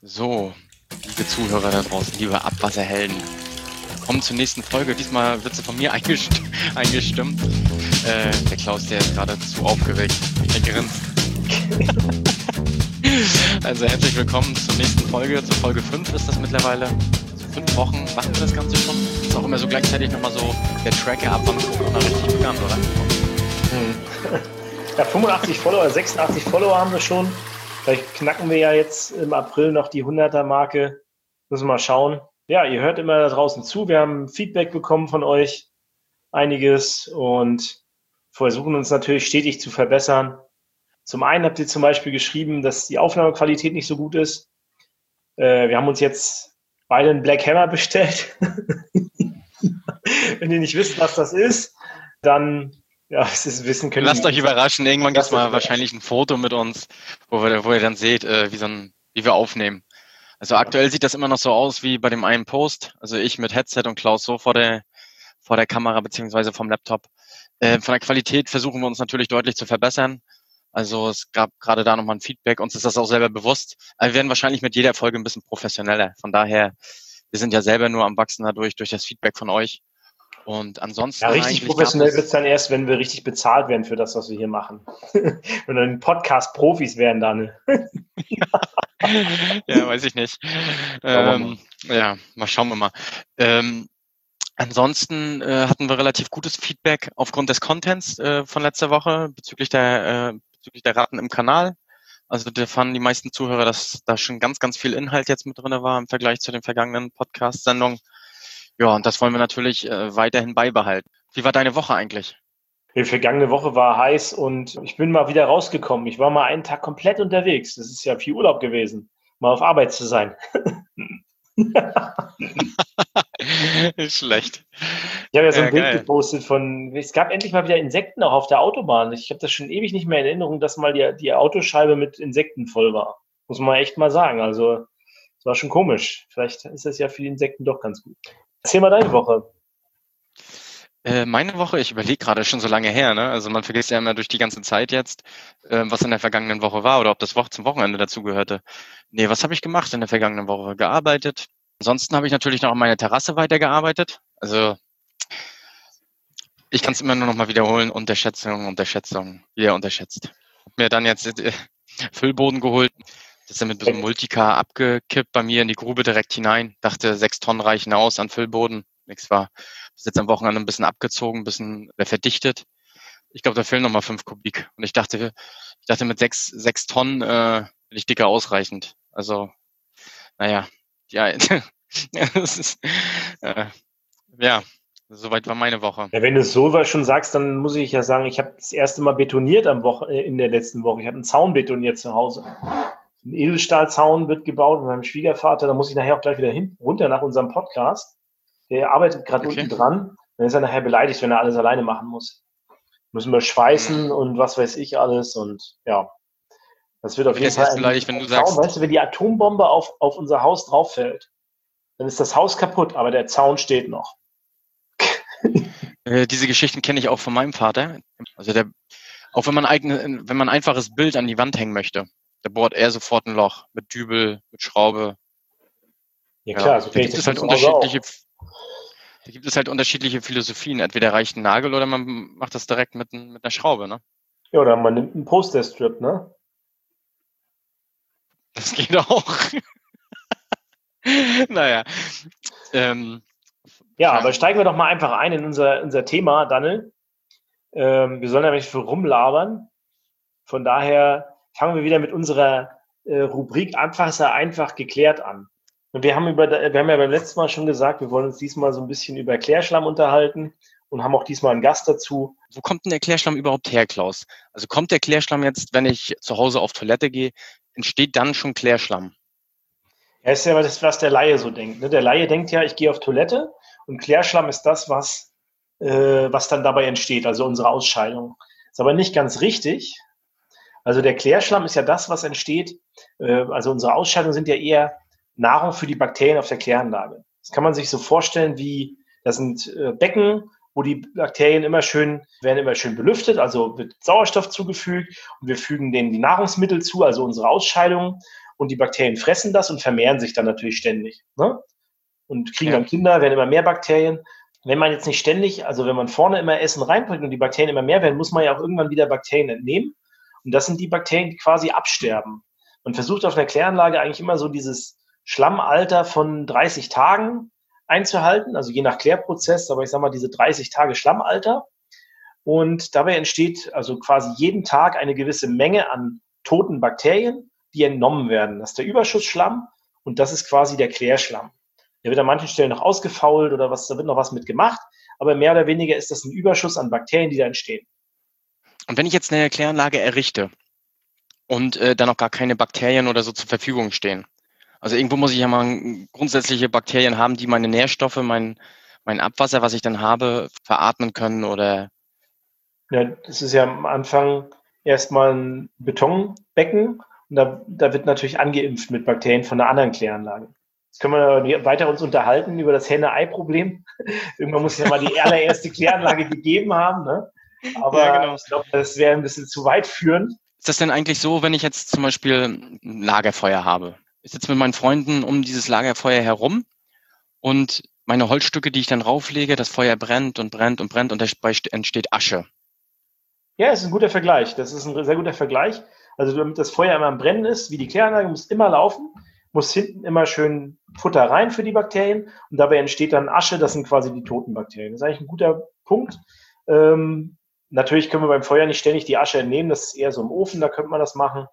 So, liebe Zuhörer da draußen, liebe Abwasserhelden, kommen zur nächsten Folge. Diesmal wird sie von mir eingestimmt. Der Klaus, der ist geradezu aufgeregt. Der grinst. Also herzlich willkommen zur nächsten Folge. Zur Folge 5 ist das mittlerweile. Also 5 Wochen machen wir das Ganze schon. Ist auch immer so gleichzeitig nochmal so der Tracker ab, wann Corona richtig begann, oder? Ja, 85 Follower, 86 Follower haben wir schon. Vielleicht knacken wir ja jetzt im April noch die 100er-Marke. Müssen wir mal schauen. Ja, ihr hört immer da draußen zu. Wir haben Feedback bekommen von euch. Einiges. Und versuchen uns natürlich stetig zu verbessern. Zum einen habt ihr zum Beispiel geschrieben, dass die Aufnahmequalität nicht so gut ist. Wir haben uns jetzt beide einen Black Hammer bestellt. Wenn ihr nicht wisst, was das ist, dann es ist wissen können. Lasst euch überraschen. Irgendwann gibt es mal wahrscheinlich ein Foto mit uns, wo ihr dann seht, wie wir aufnehmen. Also aktuell sieht das immer noch so aus wie bei dem einen Post. Also ich mit Headset und Klaus so vor der Kamera beziehungsweise vom Laptop. Von der Qualität versuchen wir uns natürlich deutlich zu verbessern. Also es gab gerade da nochmal ein Feedback. Uns ist das auch selber bewusst. Aber wir werden wahrscheinlich mit jeder Folge ein bisschen professioneller. Von daher, wir sind ja selber nur am Wachsen dadurch, durch das Feedback von euch. Und ansonsten. Ja, richtig professionell wird es dann erst, wenn wir richtig bezahlt werden für das, was wir hier machen. Wenn dann Podcast-Profis werden dann. Ja, weiß ich nicht. Ja, schauen wir mal. Ansonsten hatten wir relativ gutes Feedback aufgrund des Contents von letzter Woche bezüglich der Ratten im Kanal. Also da fanden die meisten Zuhörer, dass da schon ganz, ganz viel Inhalt jetzt mit drin war im Vergleich zu den vergangenen Podcast-Sendungen. Ja, und das wollen wir natürlich weiterhin beibehalten. Wie war deine Woche eigentlich? Die vergangene Woche war heiß und ich bin mal wieder rausgekommen. Ich war mal einen Tag komplett unterwegs. Das ist ja viel Urlaub gewesen, mal auf Arbeit zu sein. Ist schlecht. Ich habe ja so ein Bild gepostet es gab endlich mal wieder Insekten auch auf der Autobahn. Ich habe das schon ewig nicht mehr in Erinnerung, dass mal die Autoscheibe mit Insekten voll war. Muss man echt mal sagen. Also, es war schon komisch. Vielleicht ist das ja für die Insekten doch ganz gut. Erzähl mal deine Woche. Meine Woche, ich überlege gerade, schon so lange her, ne? Also man vergisst ja immer durch die ganze Zeit jetzt, was in der vergangenen Woche war oder ob das zum Wochenende dazugehörte. Nee, was habe ich gemacht in der vergangenen Woche? Gearbeitet. Ansonsten habe ich natürlich noch an meiner Terrasse weitergearbeitet. Also ich kann es immer nur noch mal wiederholen. Unterschätzung, wieder unterschätzt. Hab mir dann jetzt Füllboden geholt. Das ist dann mit so einem Multicar abgekippt bei mir in die Grube direkt hinein. Dachte, 6 Tonnen reichen aus an Füllboden. Nichts war. Das ist jetzt am Wochenende ein bisschen abgezogen, ein bisschen verdichtet. Ich glaube, da fehlen nochmal 5 Kubik. Und ich dachte mit 6 Tonnen bin ich dicker ausreichend. Also, naja, ja, das ist, soweit war meine Woche. Ja, wenn du es so schon sagst, dann muss ich ja sagen, ich habe das erste Mal betoniert in der letzten Woche. Ich habe einen Zaun betoniert zu Hause. Ein Edelstahlzaun wird gebaut mit meinem Schwiegervater. Da muss ich nachher auch gleich wieder runter nach unserem Podcast. Der arbeitet gerade unten dran. Dann ist er nachher beleidigt, wenn er alles alleine machen muss. Müssen wir schweißen und was weiß ich alles. Und ja, das wird auf jeden Fall beleidigt, wenn du sagst. Weißt du, wenn die Atombombe auf unser Haus drauf fällt, dann ist das Haus kaputt, aber der Zaun steht noch. Diese Geschichten kenne ich auch von meinem Vater. Also auch wenn man ein einfaches Bild an die Wand hängen möchte, da bohrt er sofort ein Loch mit Dübel, mit Schraube. Ja klar, so da gibt es halt unterschiedliche Philosophien. Entweder reicht ein Nagel oder man macht das direkt mit einer Schraube, ne? Ja, oder man nimmt einen Poster-Strip, ne? Das geht auch. Naja. Aber steigen wir doch mal einfach ein in unser Thema, Daniel. Wir sollen ja nicht viel rumlabern. Von daher fangen wir wieder mit unserer Rubrik einfach geklärt an. Und wir haben ja beim letzten Mal schon gesagt, wir wollen uns diesmal so ein bisschen über Klärschlamm unterhalten und haben auch diesmal einen Gast dazu. Wo kommt denn der Klärschlamm überhaupt her, Klaus? Also kommt der Klärschlamm jetzt, wenn ich zu Hause auf Toilette gehe, entsteht dann schon Klärschlamm? Ja, ist ja das, was der Laie so denkt. Ne? Der Laie denkt ja, ich gehe auf Toilette und Klärschlamm ist das, was dann dabei entsteht, also unsere Ausscheidung. Ist aber nicht ganz richtig. Also der Klärschlamm ist ja das, was entsteht. Also unsere Ausscheidungen sind ja eher Nahrung für die Bakterien auf der Kläranlage. Das kann man sich so vorstellen das sind Becken, wo die Bakterien werden immer schön belüftet, also wird Sauerstoff zugefügt und wir fügen denen die Nahrungsmittel zu, also unsere Ausscheidungen. und die Bakterien fressen das und vermehren sich dann natürlich ständig, ne? Und kriegen dann Kinder, werden immer mehr Bakterien. Wenn man jetzt nicht ständig, also wenn man vorne immer Essen reinbringt und die Bakterien immer mehr werden, muss man ja auch irgendwann wieder Bakterien entnehmen. Und das sind die Bakterien, die quasi absterben. Man versucht auf einer Kläranlage eigentlich immer so dieses Schlammalter von 30 Tagen einzuhalten, also je nach Klärprozess, aber ich sage mal diese 30 Tage Schlammalter. Und dabei entsteht also quasi jeden Tag eine gewisse Menge an toten Bakterien, die entnommen werden. Das ist der Überschussschlamm und das ist quasi der Klärschlamm. Der wird an manchen Stellen noch ausgefault oder was, da wird noch was mit gemacht, aber mehr oder weniger ist das ein Überschuss an Bakterien, die da entstehen. Und wenn ich jetzt eine Kläranlage errichte und dann noch gar keine Bakterien oder so zur Verfügung stehen, also irgendwo muss ich ja mal grundsätzliche Bakterien haben, die meine Nährstoffe, mein Abwasser, was ich dann habe, veratmen können oder... Ja, das ist ja am Anfang erstmal ein Betonbecken und da wird natürlich angeimpft mit Bakterien von einer anderen Kläranlage. Jetzt können wir weiter uns unterhalten über das Henne-Ei-Problem. Irgendwann muss es ja mal die allererste Kläranlage gegeben haben, ne? Aber ja, genau. Ich glaube, das wäre ein bisschen zu weit führend. Ist das denn eigentlich so, wenn ich jetzt zum Beispiel ein Lagerfeuer habe? Ich sitze mit meinen Freunden um dieses Lagerfeuer herum und meine Holzstücke, die ich dann rauflege, das Feuer brennt und brennt und brennt und dabei entsteht Asche. Ja, das ist ein guter Vergleich. Das ist ein sehr guter Vergleich. Also damit das Feuer immer am Brennen ist, wie die Kläranlage, muss immer laufen, muss hinten immer schön Futter rein für die Bakterien und dabei entsteht dann Asche, das sind quasi die toten Bakterien. Das ist eigentlich ein guter Punkt. Natürlich können wir beim Feuer nicht ständig die Asche entnehmen, das ist eher so im Ofen, da könnte man das machen.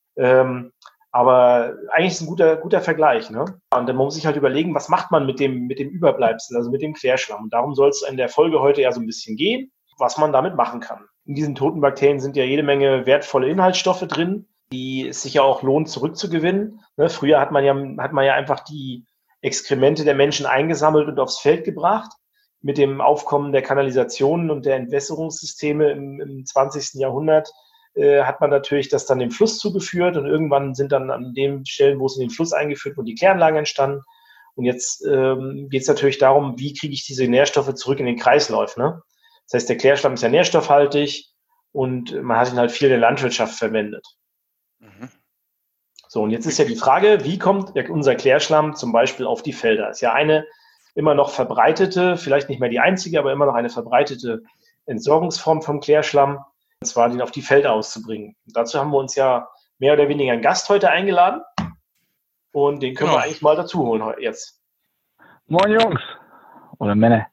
Aber eigentlich ist es ein guter Vergleich, ne? Und dann muss man sich halt überlegen, was macht man mit dem Überbleibsel, also mit dem Klärschlamm. Und darum soll es in der Folge heute ja so ein bisschen gehen, was man damit machen kann. In diesen toten Bakterien sind ja jede Menge wertvolle Inhaltsstoffe drin, die es sich ja auch lohnt, zurückzugewinnen. Ne? Früher hat man ja einfach die Exkremente der Menschen eingesammelt und aufs Feld gebracht. Mit dem Aufkommen der Kanalisationen und der Entwässerungssysteme im 20. Jahrhundert hat man natürlich das dann dem Fluss zugeführt und irgendwann sind dann an den Stellen, wo es in den Fluss eingeführt wurde, die Kläranlagen entstanden. Und jetzt geht es natürlich darum, wie kriege ich diese Nährstoffe zurück in den Kreislauf, ne? Das heißt, der Klärschlamm ist ja nährstoffhaltig und man hat ihn halt viel in der Landwirtschaft verwendet. Mhm. So, und jetzt ist ja die Frage, wie kommt unser Klärschlamm zum Beispiel auf die Felder? Das ist ja eine immer noch verbreitete, vielleicht nicht mehr die einzige, aber immer noch eine verbreitete Entsorgungsform vom Klärschlamm, und zwar den auf die Felder auszubringen. Und dazu haben wir uns ja mehr oder weniger einen Gast heute eingeladen und den können wir eigentlich mal dazu holen jetzt. Moin Jungs oder Männer.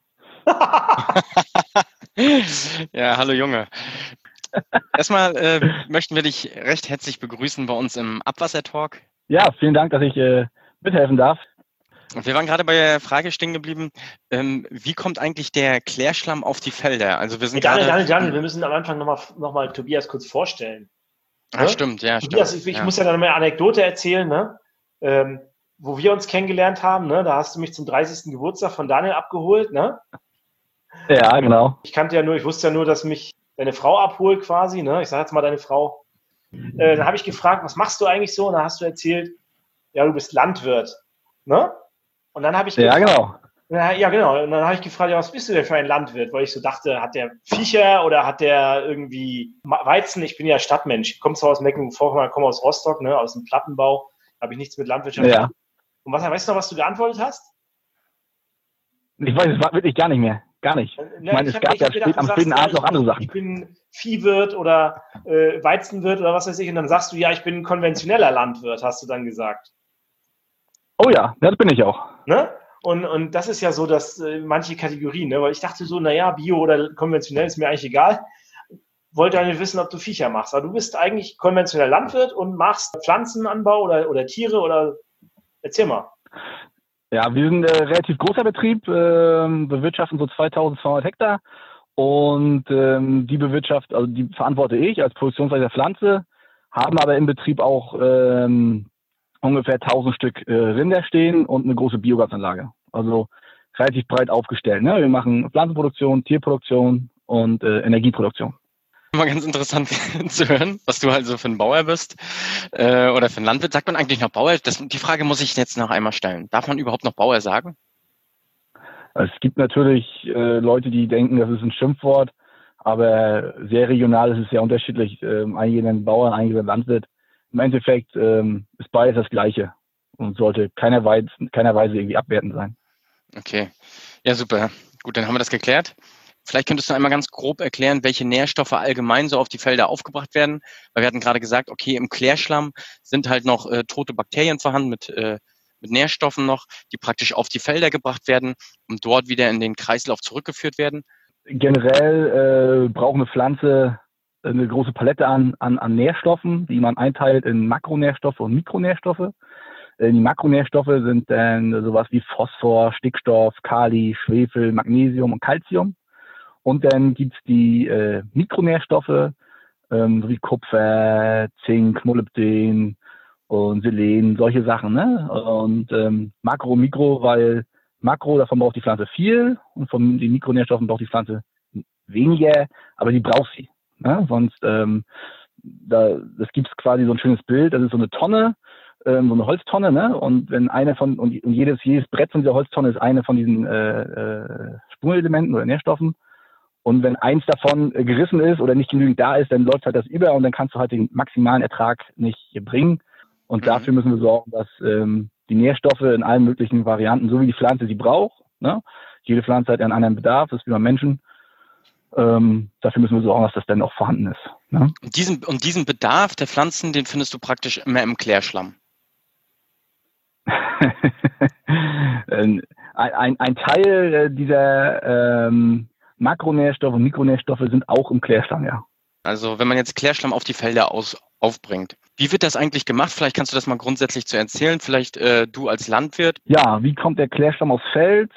Ja, hallo Junge. Erstmal möchten wir dich recht herzlich begrüßen bei uns im Abwassertalk. Ja, vielen Dank, dass ich mithelfen darf. Wir waren gerade bei der Frage stehen geblieben, wie kommt eigentlich der Klärschlamm auf die Felder? Also wir sind Daniel, wir müssen am Anfang noch mal Tobias kurz vorstellen. Ah, ne? Stimmt, ja. Tobias, stimmt. Ich muss ja dann mal eine Anekdote erzählen, ne? Wo wir uns kennengelernt haben, ne? Da hast du mich zum 30. Geburtstag von Daniel abgeholt, ne? Ja, genau. Ich wusste ja nur, dass mich deine Frau abholt quasi, ne? Ich sage jetzt mal deine Frau. Dann habe ich gefragt, was machst du eigentlich so? Und dann hast du erzählt, ja, du bist Landwirt, ne? Und dann habe ich gefragt, genau. Ja, genau. Und dann habe ich gefragt, ja, was bist du denn für ein Landwirt? Weil ich so dachte, hat der Viecher oder hat der irgendwie Weizen? Ich bin ja Stadtmensch. Ich komme zwar aus Mecklenburg-Vorpommern, komme aus Rostock, ne, aus dem Plattenbau. Habe ich nichts mit Landwirtschaft. Ja. Und weißt du noch, was du geantwortet hast? Ich weiß es wirklich gar nicht mehr. Gar nicht. Ich meine, es gab ja am späten Abend noch andere Sachen. Ich bin Viehwirt oder Weizenwirt oder was weiß ich. Und dann sagst du, ja, ich bin ein konventioneller Landwirt, hast du dann gesagt. Oh ja, das bin ich auch. Ne? Und das ist ja so, dass manche Kategorien, ne? Weil ich dachte so, naja, Bio oder konventionell ist mir eigentlich egal. Wollte ja nicht wissen, ob du Viecher machst. Aber du bist eigentlich konventioneller Landwirt und machst Pflanzenanbau oder Tiere oder erzähl mal. Ja, wir sind ein relativ großer Betrieb, bewirtschaften so 2200 Hektar und die verantworte ich als Produktionsleiter Pflanze, haben aber im Betrieb auch ungefähr 1000 Stück Rinder stehen und eine große Biogasanlage. Also relativ breit aufgestellt. Ne? Wir machen Pflanzenproduktion, Tierproduktion und Energieproduktion. Mal ganz interessant zu hören, was du also für ein Bauer bist oder für ein Landwirt. Sagt man eigentlich noch Bauer? Die Frage muss ich jetzt noch einmal stellen. Darf man überhaupt noch Bauer sagen? Es gibt natürlich Leute, die denken, das ist ein Schimpfwort, aber sehr regional ist es sehr unterschiedlich. Einige nennen Bauern, einige nennen Landwirt. im Endeffekt ist beides das Gleiche und sollte keiner Weise irgendwie abwertend sein. Okay, ja super. Gut, dann haben wir das geklärt. Vielleicht könntest du einmal ganz grob erklären, welche Nährstoffe allgemein so auf die Felder aufgebracht werden. Weil wir hatten gerade gesagt, okay, im Klärschlamm sind halt noch tote Bakterien vorhanden mit Nährstoffen noch, die praktisch auf die Felder gebracht werden und dort wieder in den Kreislauf zurückgeführt werden. Generell braucht eine Pflanze eine große Palette an Nährstoffen, die man einteilt in Makronährstoffe und Mikronährstoffe. Die Makronährstoffe sind dann sowas wie Phosphor, Stickstoff, Kali, Schwefel, Magnesium und Calcium. Und dann gibt's die Mikronährstoffe, wie Kupfer, Zink, Molybden und Selen, solche Sachen. Ne? Und Makro, Mikro, weil Makro, davon braucht die Pflanze viel und von den Mikronährstoffen braucht die Pflanze weniger, aber die braucht sie. Ne? Sonst, das gibt's quasi so ein schönes Bild, das ist so eine Tonne, so eine Holztonne, ne? Und wenn eine und jedes Brett von dieser Holztonne ist eine von diesen Spurenelementen oder Nährstoffen. Und wenn eins davon gerissen ist oder nicht genügend da ist, dann läuft halt das über und dann kannst du halt den maximalen Ertrag nicht bringen. Und dafür müssen wir sorgen, dass die Nährstoffe in allen möglichen Varianten, so wie die Pflanze sie braucht, ne? Jede Pflanze hat einen anderen Bedarf, das ist wie beim Menschen. Dafür müssen wir sorgen, dass das dann auch vorhanden ist. Ne? Und diesen Bedarf der Pflanzen, den findest du praktisch immer im Klärschlamm. ein Teil dieser Makronährstoffe und Mikronährstoffe sind auch im Klärschlamm, ja. Also wenn man jetzt Klärschlamm auf die Felder aufbringt, wie wird das eigentlich gemacht? Vielleicht kannst du das mal grundsätzlich zu erzählen, vielleicht du als Landwirt. Ja, wie kommt der Klärschlamm aufs Feld?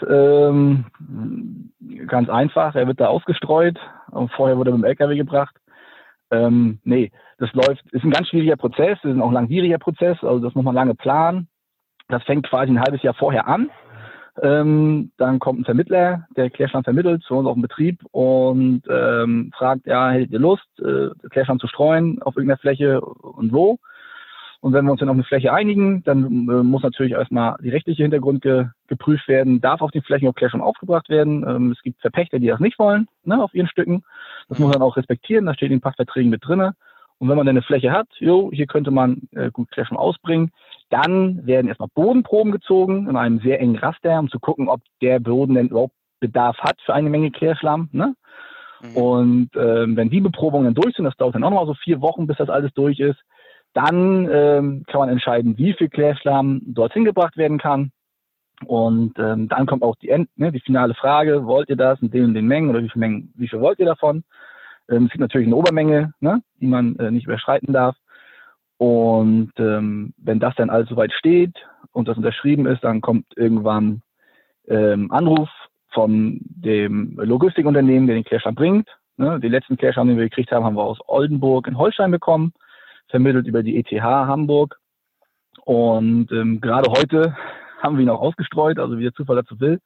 Ganz einfach, er wird da ausgestreut und vorher wurde er mit dem LKW gebracht. Nee, das ist ein ganz schwieriger Prozess, das ist ein auch langwieriger Prozess, also das muss man lange planen. Das fängt quasi ein halbes Jahr vorher an. Dann kommt ein Vermittler, der Klärschlamm vermittelt zu uns auf den Betrieb und fragt, ja, hättet ihr Lust, Klärschlamm zu streuen auf irgendeiner Fläche und wo? Und wenn wir uns dann auf eine Fläche einigen, dann muss natürlich erstmal die rechtliche Hintergrund geprüft werden, darf auf den Flächen auch Klärschlamm aufgebracht werden. Es gibt Verpächter, die das nicht wollen, ne, auf ihren Stücken. Das muss man auch respektieren, das steht in den Pachtverträgen mit drinne. Und wenn man dann eine Fläche hat, hier könnte man gut Klärschlamm ausbringen, dann werden erstmal Bodenproben gezogen in einem sehr engen Raster, um zu gucken, ob der Boden denn überhaupt Bedarf hat für eine Menge Klärschlamm. Ne? Und wenn die Beprobungen dann durch sind, das dauert dann auch noch mal so 4 Wochen, bis das alles durch ist, dann kann man entscheiden, wie viel Klärschlamm dorthin gebracht werden kann. Und dann kommt auch die finale Frage, wollt ihr das in den und den Mengen oder wie viel wollt ihr davon? Es gibt natürlich eine Obermenge, ne, die man nicht überschreiten darf. Und wenn das dann alles soweit steht und das unterschrieben ist, dann kommt irgendwann Anruf von dem Logistikunternehmen, der den Klärschlamm bringt. Ne? Den letzten Klärschlamm, den wir gekriegt haben, haben wir aus Oldenburg in Holstein bekommen, vermittelt über die ETH Hamburg. Und gerade heute haben wir ihn auch ausgestreut, also wie der Zufall dazu will.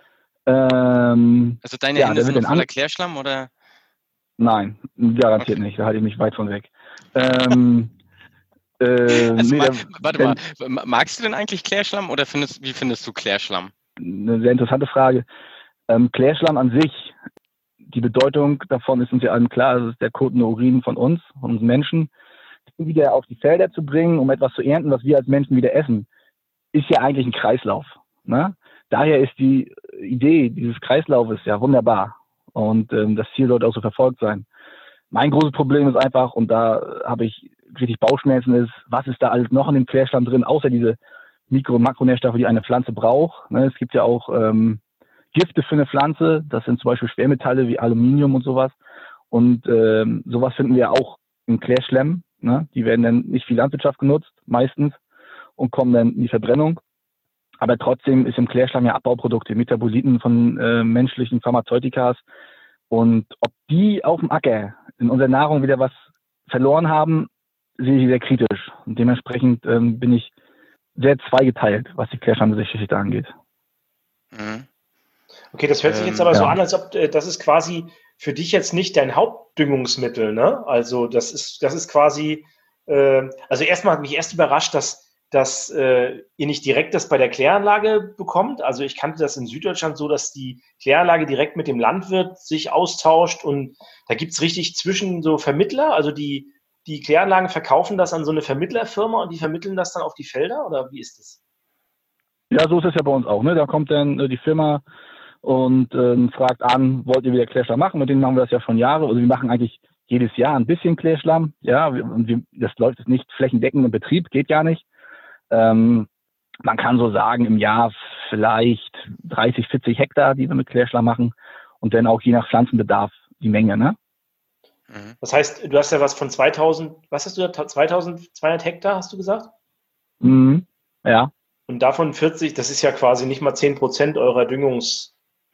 Also deine Hände sind noch voller Klärschlamm, oder? Nein, garantiert nicht. Da halte ich mich weit von weg. Warte mal, magst du denn eigentlich Klärschlamm oder wie findest du Klärschlamm? Eine sehr interessante Frage. Klärschlamm an sich, die Bedeutung davon ist uns ja allen klar, das ist der Kot und Urin von uns Menschen, wieder auf die Felder zu bringen, um etwas zu ernten, was wir als Menschen wieder essen, ist ja eigentlich ein Kreislauf. Ne? Daher ist die Idee dieses Kreislaufes ja wunderbar. Und das Ziel sollte auch so verfolgt sein. Mein großes Problem ist einfach, und da habe ich richtig Bauchschmerzen, ist, was ist da alles noch in dem Klärschlamm drin, außer diese Mikro- und Makronährstoffe, die eine Pflanze braucht. Ne? Es gibt ja auch Gifte für eine Pflanze, das sind zum Beispiel Schwermetalle wie Aluminium und sowas. Und sowas finden wir auch im Klärschlamm. Ne? Die werden dann nicht für die Landwirtschaft genutzt, meistens, und kommen dann in die Verbrennung. Aber trotzdem ist im Klärschlamm ja Abbauprodukte, Metaboliten von menschlichen Pharmazeutika. Und ob die auf dem Acker in unserer Nahrung wieder was verloren haben, sehe ich sehr kritisch. Und dementsprechend bin ich sehr zweigeteilt, was die Klärschlammgeschichte angeht. Okay, das hört sich jetzt aber so an, als ob das ist quasi für dich jetzt nicht dein Hauptdüngungsmittel, ne? Also das ist quasi, also erstmal hat mich erst überrascht, dass ihr nicht direkt das bei der Kläranlage bekommt. Also ich kannte das in Süddeutschland so, dass die Kläranlage direkt mit dem Landwirt sich austauscht und da gibt's richtig zwischen so Vermittler, also die die Kläranlagen verkaufen das an so eine Vermittlerfirma und die vermitteln das dann auf die Felder oder wie ist das? Ja, so ist es ja bei uns auch. Ne? Da kommt dann die Firma und fragt an, wollt ihr wieder Klärschlamm machen? Mit denen machen wir das ja schon Jahre. Also wir machen eigentlich jedes Jahr ein bisschen Klärschlamm. Ja, das läuft jetzt nicht flächendeckend im Betrieb, geht gar nicht. Man kann so sagen, im Jahr vielleicht 30, 40 Hektar, die wir mit Klärschlamm machen. Und dann auch je nach Pflanzenbedarf die Menge, ne? Das heißt, du hast ja was von 2000, was hast du da? 2200 Hektar, hast du gesagt? Mhm. Ja. Und davon 40, das ist ja quasi nicht mal 10% eurer Düngungsmittel.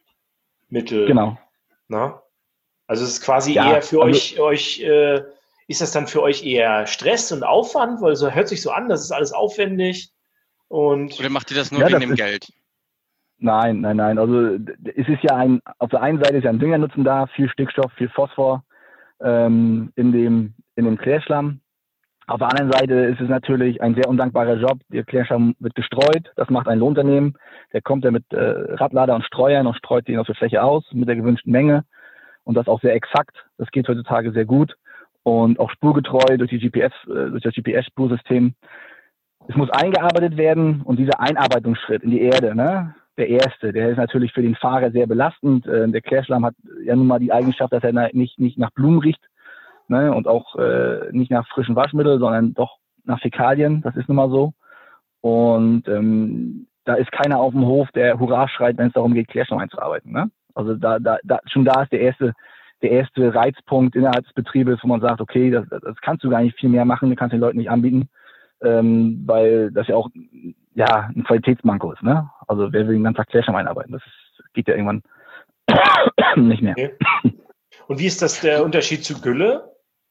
Genau. Na? Also es ist quasi Ja, eher für also, euch, ist das dann für euch eher Stress und Aufwand? Weil so hört sich so an, das ist alles aufwendig. Und Oder macht ihr das nur ja, wegen das dem ist, Geld? nein. Also es ist ja auf der einen Seite ist ja ein Düngernutzen da, viel Stickstoff, viel Phosphor in dem Klärschlamm. Auf der anderen Seite ist es natürlich ein sehr undankbarer Job. Der Klärschlamm wird gestreut, das macht ein Lohnunternehmen. Der kommt ja mit Radlader und Streuern und streut den auf der Fläche aus mit der gewünschten Menge. Und das auch sehr exakt. Das geht heutzutage sehr gut. Und auch spurgetreu durch durch das GPS-Spursystem. Es muss eingearbeitet werden und dieser Einarbeitungsschritt in die Erde, ne? Der ist natürlich für den Fahrer sehr belastend. Der Klärschlamm hat ja nun mal die Eigenschaft, dass er nicht nach Blumen riecht, ne? Und auch nicht nach frischen Waschmitteln, sondern doch nach Fäkalien. Das ist nun mal so. Und da ist keiner auf dem Hof, der Hurra schreit, wenn es darum geht, Klärschlamm einzuarbeiten, ne? Also schon da ist der erste Reizpunkt innerhalb des Betriebes, wo man sagt, okay, das kannst du gar nicht viel mehr machen, du kannst den Leuten nicht anbieten, weil das ja auch ein Qualitätsmanko ist, ne? Also wer will den ganzen Tag Klärschlamm einarbeiten? Geht ja irgendwann nicht mehr. okay. Und wie ist das der Unterschied zu Gülle?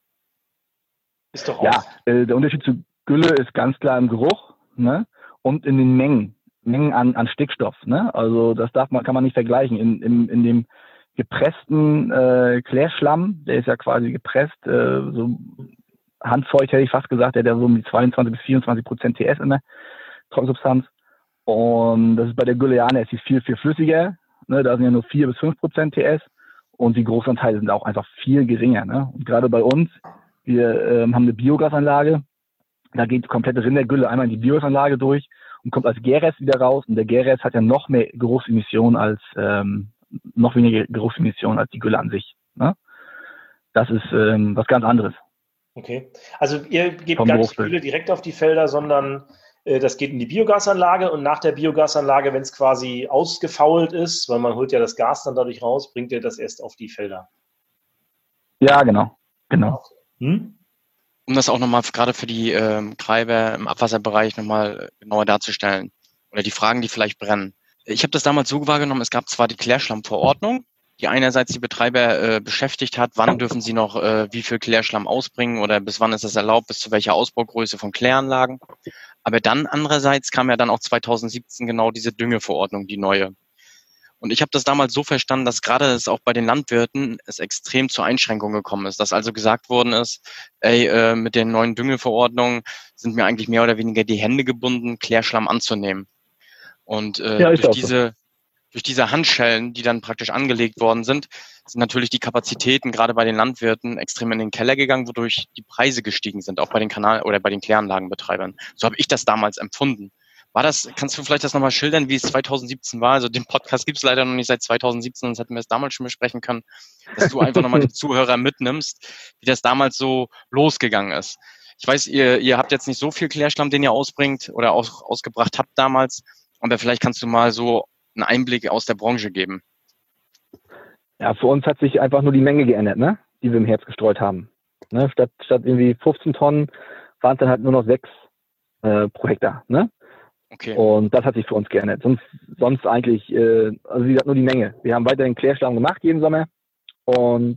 Ist doch auch. Ja, der Unterschied zu Gülle ist ganz klar im Geruch, ne? Und in den Mengen an Stickstoff, ne? Also das kann man nicht vergleichen. In dem gepressten Klärschlamm, der ist ja quasi gepresst, so handfeucht hätte ich fast gesagt, der hat ja so um die 22 bis 24% TS in der Trockensubstanz. Und das ist bei der Gülle ja, es ist viel, viel flüssiger, ne? Da sind ja nur 4 bis 5% TS und die Großanteile sind auch einfach viel geringer, ne? Und gerade bei uns, wir haben eine Biogasanlage, da geht die komplette Rindergülle einmal in die Biogasanlage durch und kommt als Gärrest wieder raus. Und der Gärrest hat ja noch mehr Geruchsemissionen noch weniger Geruchsemissionen als die Gülle an sich, ne? Das ist was ganz anderes. Okay. Also ihr gebt Vom gar nicht die Geruchsbild. Gülle direkt auf die Felder, sondern das geht in die Biogasanlage und nach der Biogasanlage, wenn es quasi ausgefault ist, weil man holt ja das Gas dann dadurch raus, bringt ihr das erst auf die Felder. Ja, genau. Hm? Um das auch nochmal gerade für die Treiber im Abwasserbereich nochmal genauer darzustellen oder die Fragen, die vielleicht brennen. Ich habe das damals so wahrgenommen, es gab zwar die Klärschlammverordnung, die einerseits die Betreiber beschäftigt hat, wann dürfen sie noch wie viel Klärschlamm ausbringen oder bis wann ist das erlaubt, bis zu welcher Ausbaugröße von Kläranlagen. Aber dann andererseits kam ja dann auch 2017 genau diese Düngeverordnung, die neue. Und ich habe das damals so verstanden, dass gerade es auch bei den Landwirten es extrem zur Einschränkung gekommen ist, dass also gesagt worden ist, mit den neuen Düngeverordnungen sind mir eigentlich mehr oder weniger die Hände gebunden, Klärschlamm anzunehmen. Und durch diese Handschellen, die dann praktisch angelegt worden sind natürlich die Kapazitäten gerade bei den Landwirten extrem in den Keller gegangen, wodurch die Preise gestiegen sind, auch bei den oder bei den Kläranlagenbetreibern. So habe ich das damals empfunden. Kannst du vielleicht das nochmal schildern, wie es 2017 war? Also den Podcast gibt es leider noch nicht seit 2017, sonst hätten wir es damals schon besprechen können, dass du einfach nochmal die Zuhörer mitnimmst, wie das damals so losgegangen ist. Ich weiß, ihr habt jetzt nicht so viel Klärschlamm, den ihr ausbringt oder auch ausgebracht habt damals, aber vielleicht kannst du mal so einen Einblick aus der Branche geben. Ja, für uns hat sich einfach nur die Menge geändert, ne? Die wir im Herbst gestreut haben. Ne? Statt irgendwie 15 Tonnen waren es dann halt nur noch 6 pro Hektar, ne? Okay. Und das hat sich für uns geändert. Sonst eigentlich, also wie gesagt, nur die Menge. Wir haben weiterhin Klärschlamm gemacht jeden Sommer und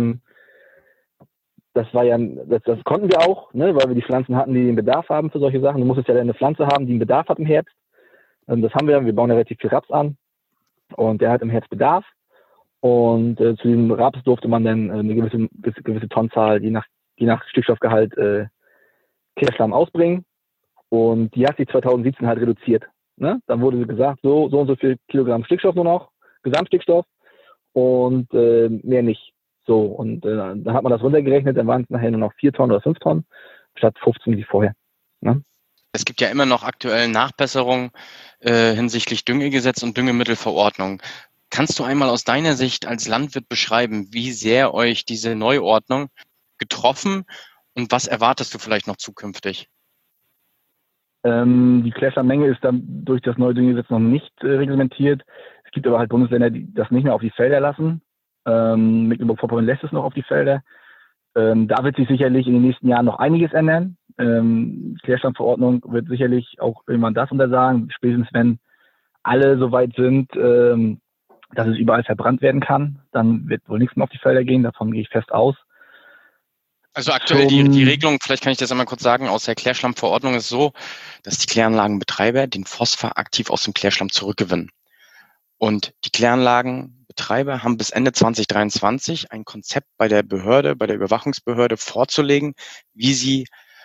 das konnten wir auch, ne, weil wir die Pflanzen hatten, die den Bedarf haben für solche Sachen. Du musstest ja eine Pflanze haben, die einen Bedarf hat im Herbst. Das haben wir. Wir bauen ja relativ viel Raps an und der hat im Herbst Bedarf. Und zu diesem Raps durfte man dann eine gewisse Tonnenzahl, je nach Stickstoffgehalt, Klärschlamm ausbringen. Und die hat sich 2017 halt reduziert. Ne? Dann wurde gesagt, so und so viel Kilogramm Stickstoff nur noch, Gesamtstickstoff und mehr nicht. So, und dann hat man das runtergerechnet, dann waren es nachher nur noch 4 Tonnen oder 5 Tonnen, statt 15 wie vorher. Ne? Es gibt ja immer noch aktuell Nachbesserungen hinsichtlich Düngegesetz und Düngemittelverordnung. Kannst du einmal aus deiner Sicht als Landwirt beschreiben, wie sehr euch diese Neuordnung getroffen und was erwartest du vielleicht noch zukünftig? Die Klärschlammenge ist dann durch das neue Düngegesetz noch nicht reglementiert. Es gibt aber halt Bundesländer, die das nicht mehr auf die Felder lassen. Mecklenburg-Vorpommern lässt es noch auf die Felder. Da wird sich sicherlich in den nächsten Jahren noch einiges ändern. Klärschlammverordnung wird sicherlich auch irgendwann das untersagen, spätestens wenn alle so weit sind, dass es überall verbrannt werden kann. Dann wird wohl nichts mehr auf die Felder gehen, davon gehe ich fest aus. Also aktuell die Regelung, vielleicht kann ich das einmal kurz sagen, aus der Klärschlammverordnung ist so, dass die Kläranlagenbetreiber den Phosphor aktiv aus dem Klärschlamm zurückgewinnen. Und die Kläranlagenbetreiber haben bis Ende 2023 ein Konzept bei der Behörde, bei der Überwachungsbehörde vorzulegen, wie sie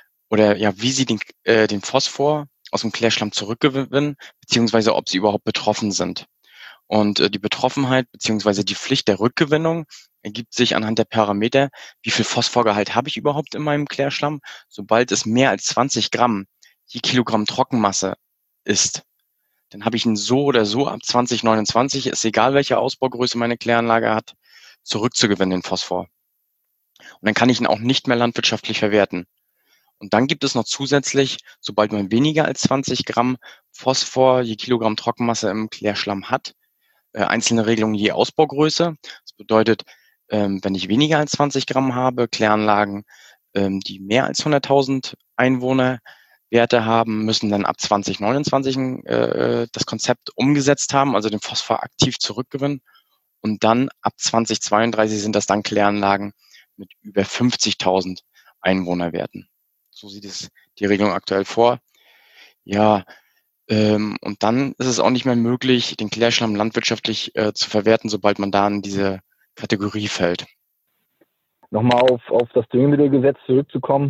den Phosphor aus dem Klärschlamm zurückgewinnen, beziehungsweise ob sie überhaupt betroffen sind. Und die Betroffenheit beziehungsweise die Pflicht der Rückgewinnung ergibt sich anhand der Parameter, wie viel Phosphorgehalt habe ich überhaupt in meinem Klärschlamm. Sobald es mehr als 20 Gramm je Kilogramm Trockenmasse ist, dann habe ich ihn so oder so ab 2029, ist egal welche Ausbaugröße meine Kläranlage hat, zurückzugewinnen, den Phosphor. Und dann kann ich ihn auch nicht mehr landwirtschaftlich verwerten. Und dann gibt es noch zusätzlich, sobald man weniger als 20 Gramm Phosphor je Kilogramm Trockenmasse im Klärschlamm hat, einzelne Regelungen je Ausbaugröße. Das bedeutet, wenn ich weniger als 20 Gramm habe, Kläranlagen, die mehr als 100.000 Einwohnerwerte haben, müssen dann ab 2029 das Konzept umgesetzt haben, also den Phosphor aktiv zurückgewinnen. Und dann ab 2032 sind das dann Kläranlagen mit über 50.000 Einwohnerwerten. So sieht es die Regelung aktuell vor. Ja, und dann ist es auch nicht mehr möglich, den Klärschlamm landwirtschaftlich zu verwerten, sobald man da in diese Kategorie fällt. Nochmal auf das Düngemittelgesetz zurückzukommen.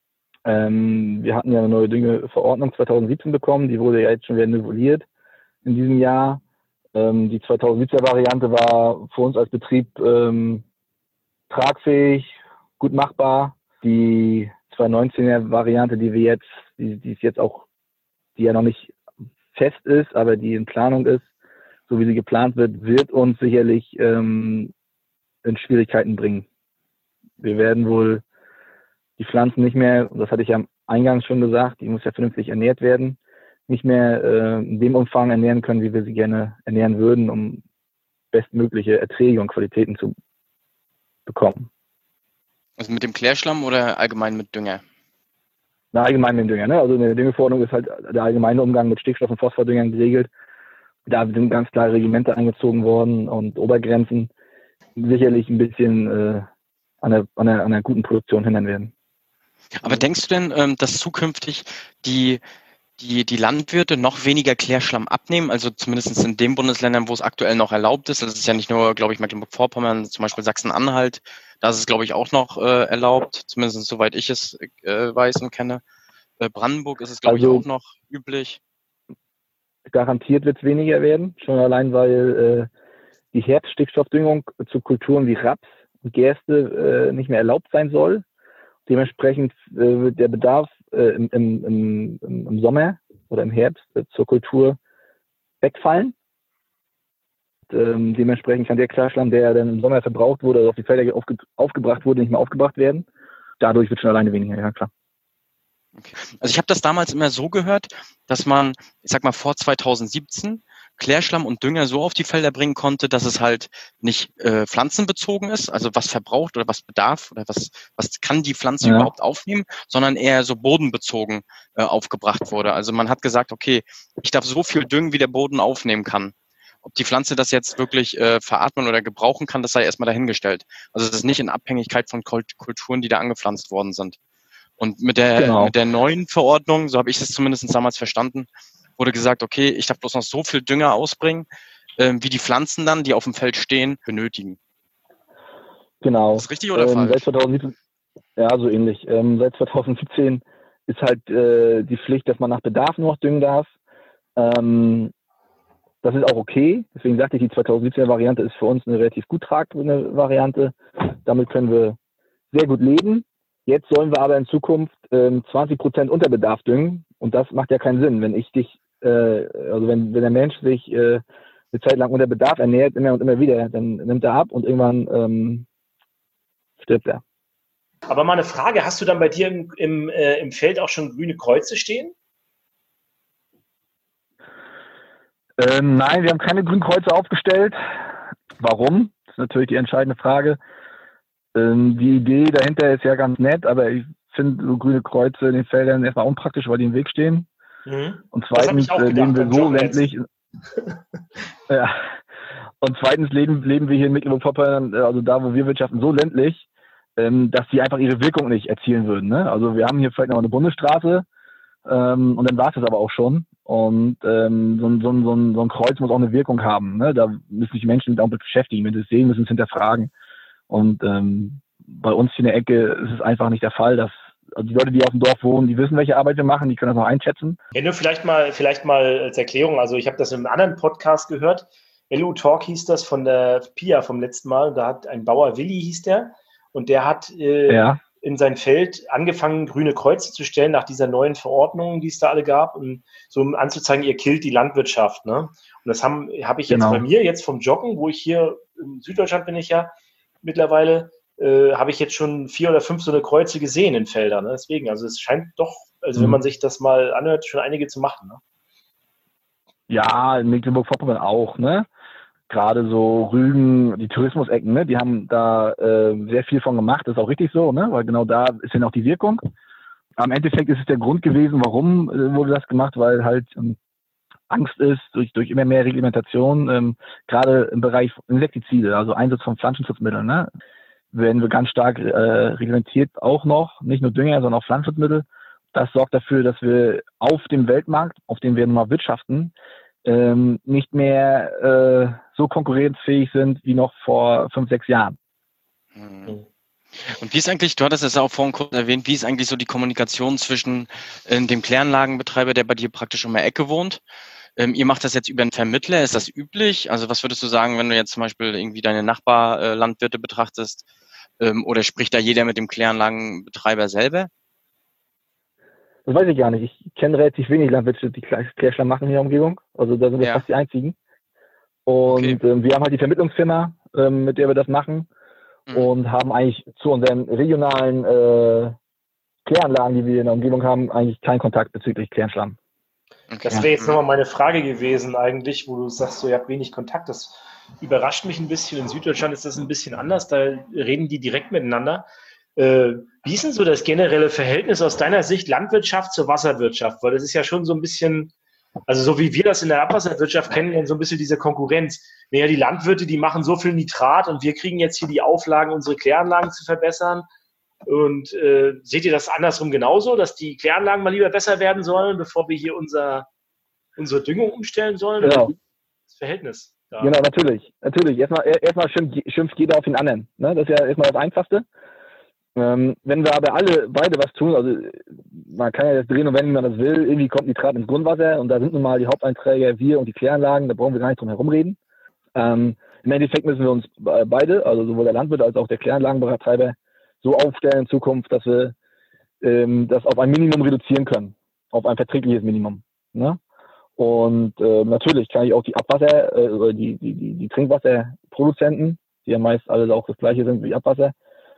Wir hatten ja eine neue Düngeverordnung 2017 bekommen, die wurde ja jetzt schon wieder nivelliert in diesem Jahr. Die 2017er Variante war für uns als Betrieb tragfähig, gut machbar. Die 2019er Variante, die ist jetzt auch, die ja noch nicht fest ist, aber die in Planung ist, so wie sie geplant wird uns sicherlich in Schwierigkeiten bringen. Wir werden wohl die Pflanzen nicht mehr, und das hatte ich ja eingangs schon gesagt, die muss ja vernünftig ernährt werden, nicht mehr in dem Umfang ernähren können, wie wir sie gerne ernähren würden, um bestmögliche Erträge und Qualitäten zu bekommen. Also mit dem Klärschlamm oder allgemein mit Dünger? Na, allgemein mit dem Dünger. Ne? Also in der Düngeverordnung ist halt der allgemeine Umgang mit Stickstoff- und Phosphordüngern geregelt. Da sind ganz klare Reglemente eingezogen worden und Obergrenzen sicherlich ein bisschen an einer guten Produktion hindern werden. Aber denkst du denn, dass zukünftig die Landwirte noch weniger Klärschlamm abnehmen, also zumindest in den Bundesländern, wo es aktuell noch erlaubt ist? Das ist ja nicht nur, glaube ich, Mecklenburg-Vorpommern, zum Beispiel Sachsen-Anhalt, da ist es, glaube ich, auch noch erlaubt, zumindest soweit ich es weiß und kenne. Brandenburg ist es, glaube ich, auch noch üblich. Garantiert wird es weniger werden, schon allein, weil die Herbststickstoffdüngung zu Kulturen wie Raps und Gerste nicht mehr erlaubt sein soll. Dementsprechend wird der Bedarf im Sommer oder im Herbst zur Kultur wegfallen. Dementsprechend kann der Klärschlamm, der dann im Sommer verbraucht wurde oder auf die Felder aufgebracht wurde, nicht mehr aufgebracht werden. Dadurch wird schon alleine weniger, ja klar. Okay. Also ich habe das damals immer so gehört, dass man, ich sag mal vor 2017, Klärschlamm und Dünger so auf die Felder bringen konnte, dass es halt nicht pflanzenbezogen ist, also was verbraucht oder was bedarf oder was kann die Pflanze überhaupt aufnehmen, sondern eher so bodenbezogen aufgebracht wurde. Also man hat gesagt, okay, ich darf so viel düngen, wie der Boden aufnehmen kann. Ob die Pflanze das jetzt wirklich veratmen oder gebrauchen kann, das sei erstmal dahingestellt. Also es ist nicht in Abhängigkeit von Kulturen, die da angepflanzt worden sind. Und mit der neuen Verordnung, so habe ich es zumindest damals verstanden, wurde gesagt, okay, ich darf bloß noch so viel Dünger ausbringen, wie die Pflanzen dann, die auf dem Feld stehen, benötigen. Genau. Ist das richtig oder falsch? Seit 2017, ja, so ähnlich. Seit 2017 ist halt die Pflicht, dass man nach Bedarf nur noch düngen darf. Das ist auch okay. Deswegen sagte ich, die 2017er Variante ist für uns eine relativ gut tragende Variante. Damit können wir sehr gut leben. Jetzt sollen wir aber in Zukunft 20% Unterbedarf düngen. Und das macht ja keinen Sinn. Wenn wenn der Mensch sich eine Zeit lang unter Bedarf ernährt, immer und immer wieder, dann nimmt er ab und irgendwann stirbt er. Aber mal eine Frage, hast du dann bei dir im Feld auch schon grüne Kreuze stehen? Nein, wir haben keine grünen Kreuze aufgestellt. Warum? Das ist natürlich die entscheidende Frage. Die Idee dahinter ist ja ganz nett, aber ich finde so grüne Kreuze in den Feldern erstmal unpraktisch, weil die im Weg stehen. Mhm. Und zweitens leben wir so ländlich. Ja. Und zweitens leben wir hier in Mecklenburg-Vorpommern, also da, wo wir wirtschaften, so ländlich, dass die einfach ihre Wirkung nicht erzielen würden. Ne? Also wir haben hier vielleicht noch eine Bundesstraße und dann war es das aber auch schon. Und so ein Kreuz muss auch eine Wirkung haben. Ne? Da müssen sich Menschen mit auch beschäftigen. Wenn sie es sehen, müssen sie es hinterfragen. Und bei uns hier in der Ecke ist es einfach nicht der Fall, dass also die Leute, die auf dem Dorf wohnen, die wissen, welche Arbeit wir machen, die können das noch einschätzen. Ja, nur vielleicht mal als Erklärung, also ich habe das in einem anderen Podcast gehört, LU Talk hieß das von der PIA vom letzten Mal, da hat ein Bauer, Willi hieß der, und der hat in sein Feld angefangen, grüne Kreuze zu stellen nach dieser neuen Verordnung, die es da alle gab, und so um anzuzeigen, ihr killt die Landwirtschaft. Ne? Und das habe ich jetzt bei mir, jetzt vom Joggen, wo ich hier in Süddeutschland bin ich ja mittlerweile, habe ich jetzt schon 4 oder 5 so eine Kreuze gesehen in Feldern. Ne? Deswegen, also es scheint doch, also wenn man sich das mal anhört, schon einige zu machen. Ne? Ja, in Mecklenburg-Vorpommern auch, ne? Gerade so Rügen, die Tourismusecken, ne? Die haben da sehr viel von gemacht, das ist auch richtig so, ne? Weil genau da ist ja noch die Wirkung. Am Endeffekt ist es der Grund gewesen, warum wurde das gemacht, weil halt Angst ist durch immer mehr Reglementation, gerade im Bereich Insektizide, also Einsatz von Pflanzenschutzmitteln, ne? Werden wir ganz stark reglementiert auch noch, nicht nur Dünger, sondern auch Pflanzenschutzmittel. Das sorgt dafür, dass wir auf dem Weltmarkt, auf dem wir nun mal wirtschaften, nicht mehr so konkurrenzfähig sind wie noch vor 5, 6 Jahren. Und wie ist eigentlich, du hattest es ja auch vorhin kurz erwähnt, wie ist eigentlich so die Kommunikation zwischen dem Kläranlagenbetreiber, der bei dir praktisch um die Ecke wohnt? Ihr macht das jetzt über einen Vermittler, ist das üblich? Also was würdest du sagen, wenn du jetzt zum Beispiel irgendwie deine Nachbarlandwirte betrachtest, oder spricht da jeder mit dem Kläranlagenbetreiber selber? Das weiß ich gar nicht. Ich kenne relativ wenig Landwirte, die Klärschlamm machen in der Umgebung. Also da sind wir fast die einzigen. Und wir haben halt die Vermittlungsfirma, mit der wir das machen. Und haben eigentlich zu unseren regionalen Kläranlagen, die wir in der Umgebung haben, eigentlich keinen Kontakt bezüglich Klärschlamm. Okay. Das wäre jetzt nochmal meine Frage gewesen eigentlich, wo du sagst, so, ihr habt wenig Kontakt. Das überrascht mich ein bisschen. In Süddeutschland ist das ein bisschen anders. Da reden die direkt miteinander. Wie ist denn so das generelle Verhältnis aus deiner Sicht Landwirtschaft zur Wasserwirtschaft? Weil das ist ja schon so ein bisschen, also so wie wir das in der Abwasserwirtschaft kennen, so ein bisschen diese Konkurrenz. Naja, die Landwirte, die machen so viel Nitrat und wir kriegen jetzt hier die Auflagen, unsere Kläranlagen zu verbessern. Und seht ihr das andersrum genauso, dass die Kläranlagen mal lieber besser werden sollen, bevor wir hier unsere Düngung umstellen sollen? Genau. Das Verhältnis da. Genau, natürlich. Erstmal schimpft jeder auf den anderen. Ne? Das ist ja erstmal das Einfachste. Wenn wir aber beide was tun, also man kann ja das drehen und wenden, wie man das will, irgendwie kommt Nitrat ins Grundwasser und da sind nun mal die Haupteinträger, wir und die Kläranlagen, da brauchen wir gar nicht drum herum reden. Im Endeffekt müssen wir uns beide, also sowohl der Landwirt als auch der Kläranlagenbetreiber, so aufstellen in Zukunft, dass wir das auf ein Minimum reduzieren können, auf ein verträgliches Minimum. Ne? Und natürlich kann ich auch die Abwasser, oder die Trinkwasserproduzenten, die ja meist alle auch das gleiche sind wie Abwasser,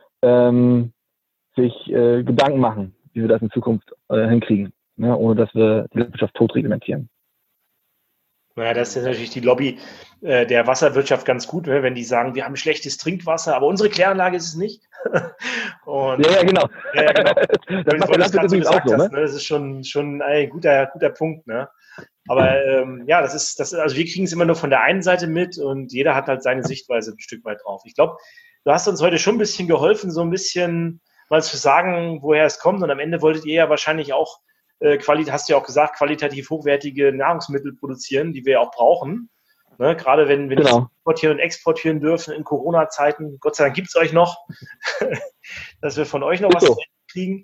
sich Gedanken machen, wie wir das in Zukunft hinkriegen, ne? Ohne dass wir die Landwirtschaft tot reglementieren. Naja, das ist natürlich die Lobby der Wasserwirtschaft ganz gut, wenn die sagen, wir haben schlechtes Trinkwasser, aber unsere Kläranlage ist es nicht. Und, ja, genau. Ja, genau. Das macht der Landwirt übrigens auch so, ne? Das ist schon ein guter Punkt, ne? Aber ja, also wir kriegen es immer nur von der einen Seite mit und jeder hat halt seine Sichtweise ein Stück weit drauf. Ich glaube, du hast uns heute schon ein bisschen geholfen, so ein bisschen mal zu sagen, woher es kommt. Und am Ende wolltet ihr ja wahrscheinlich auch, hast du ja auch gesagt, qualitativ hochwertige Nahrungsmittel produzieren, die wir ja auch brauchen. Ne? Gerade wenn wir importieren und exportieren dürfen in Corona-Zeiten. Gott sei Dank gibt es euch noch, dass wir von euch noch was kriegen.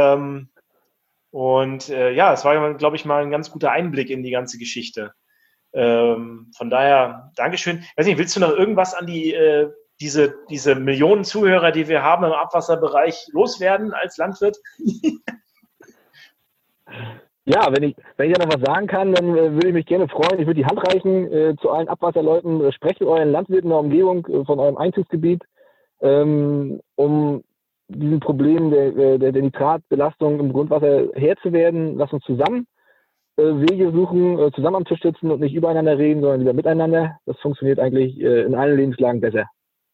Ja, es war, glaube ich, mal ein ganz guter Einblick in die ganze Geschichte. Von daher, Dankeschön. Weiß nicht, willst du noch irgendwas an diese Millionen Zuhörer, die wir haben im Abwasserbereich, loswerden als Landwirt? Ja, wenn ich ja noch was sagen kann, dann würde ich mich gerne freuen. Ich würde die Hand reichen zu allen Abwasserleuten. Sprecht mit euren Landwirten in der Umgebung von eurem Einzugsgebiet, um diesen Problem der Nitratbelastung im Grundwasser Herr zu werden. Lasst uns zusammen Wege suchen, zusammen am Tisch sitzen und nicht übereinander reden, sondern lieber miteinander. Das funktioniert eigentlich in allen Lebenslagen besser.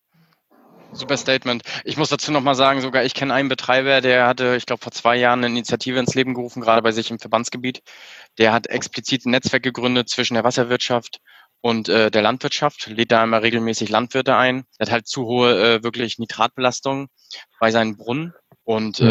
Super Statement. Ich muss dazu nochmal sagen, sogar ich kenne einen Betreiber, der hatte, ich glaube, vor 2 Jahren eine Initiative ins Leben gerufen, gerade bei sich im Verbandsgebiet. Der hat explizit ein Netzwerk gegründet zwischen der Wasserwirtschaft und der Landwirtschaft, lädt da immer regelmäßig Landwirte ein. Der hat halt zu hohe wirklich Nitratbelastungen bei seinen Brunnen und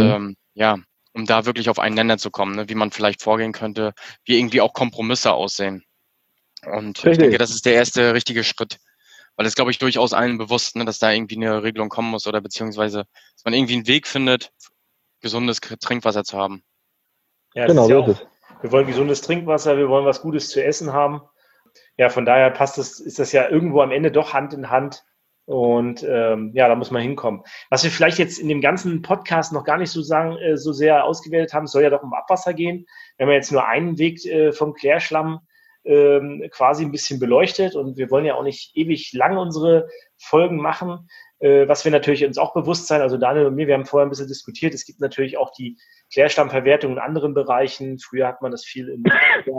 um da wirklich auf einen Nenner zu kommen, ne, wie man vielleicht vorgehen könnte, wie irgendwie auch Kompromisse aussehen. Und ich denke, das ist der erste richtige Schritt. Weil es, glaube ich, durchaus allen bewusst, ne, dass da irgendwie eine Regelung kommen muss oder beziehungsweise, dass man irgendwie einen Weg findet, gesundes Trinkwasser zu haben. Ja, genau, so ist es. Wir wollen gesundes Trinkwasser, wir wollen was Gutes zu essen haben. Ja, von daher ist das ja irgendwo am Ende doch Hand in Hand. Und da muss man hinkommen. Was wir vielleicht jetzt in dem ganzen Podcast noch gar nicht so sehr ausgewählt haben, soll ja doch um Abwasser gehen. Wenn wir jetzt nur einen Weg vom Klärschlamm quasi ein bisschen beleuchtet und wir wollen ja auch nicht ewig lang unsere Folgen machen, was wir natürlich uns auch bewusst sein, also Daniel und mir, wir haben vorher ein bisschen diskutiert, es gibt natürlich auch die Klärschlammverwertung in anderen Bereichen, früher hat man das viel in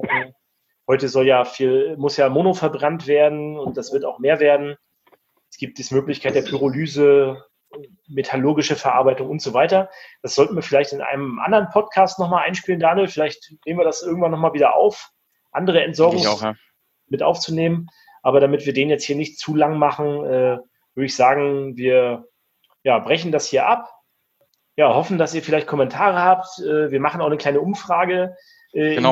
heute muss ja Mono verbrannt werden und das wird auch mehr werden. Es gibt die Möglichkeit der Pyrolyse, metallurgische Verarbeitung und so weiter. Das sollten wir vielleicht in einem anderen Podcast nochmal einspielen, Daniel, vielleicht nehmen wir das irgendwann nochmal wieder auf, andere Entsorgung mit aufzunehmen. Aber damit wir den jetzt hier nicht zu lang machen, würde ich sagen, wir brechen das hier ab. Ja, hoffen, dass ihr vielleicht Kommentare habt. Wir machen auch eine kleine Umfrage in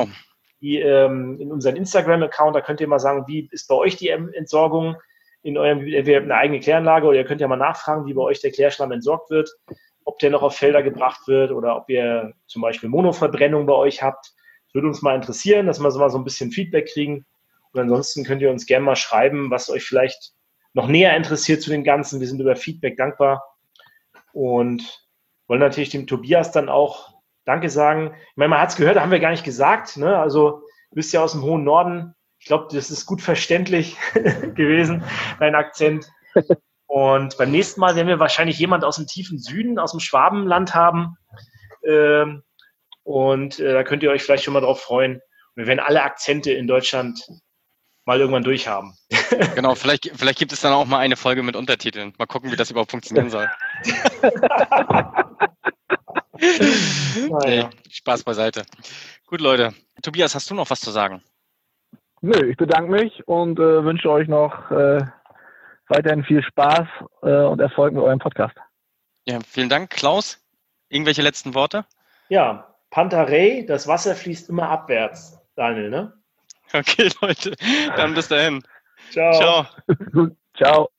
unseren Instagram-Account. Da könnt ihr mal sagen, wie ist bei euch die Entsorgung in eurem, ihr habt eine eigene Kläranlage oder ihr könnt ja mal nachfragen, wie bei euch der Klärschlamm entsorgt wird, ob der noch auf Felder gebracht wird oder ob ihr zum Beispiel Monoverbrennung bei euch habt. Das würde uns mal interessieren, dass wir so mal so ein bisschen Feedback kriegen. Und ansonsten könnt ihr uns gerne mal schreiben, was euch vielleicht noch näher interessiert zu den Ganzen. Wir sind über Feedback dankbar und wollen natürlich dem Tobias dann auch Danke sagen. Ich meine, man hat es gehört, haben wir gar nicht gesagt. Ne? Also du bist ja aus dem hohen Norden. Ich glaube, das ist gut verständlich gewesen, dein Akzent. Und beim nächsten Mal werden wir wahrscheinlich jemand aus dem tiefen Süden, aus dem Schwabenland haben. Da könnt ihr euch vielleicht schon mal drauf freuen. Und wir werden alle Akzente in Deutschland mal irgendwann durchhaben. Genau, vielleicht gibt es dann auch mal eine Folge mit Untertiteln. Mal gucken, wie das überhaupt funktionieren soll. Nee, Spaß beiseite. Gut, Leute. Tobias, hast du noch was zu sagen? Nö, ich bedanke mich und wünsche euch noch weiterhin viel Spaß und Erfolg mit eurem Podcast. Ja, vielen Dank. Klaus, irgendwelche letzten Worte? Ja, Pantarei, das Wasser fließt immer abwärts. Daniel, ne? Okay, Leute, dann bis dahin. Ciao. Ciao.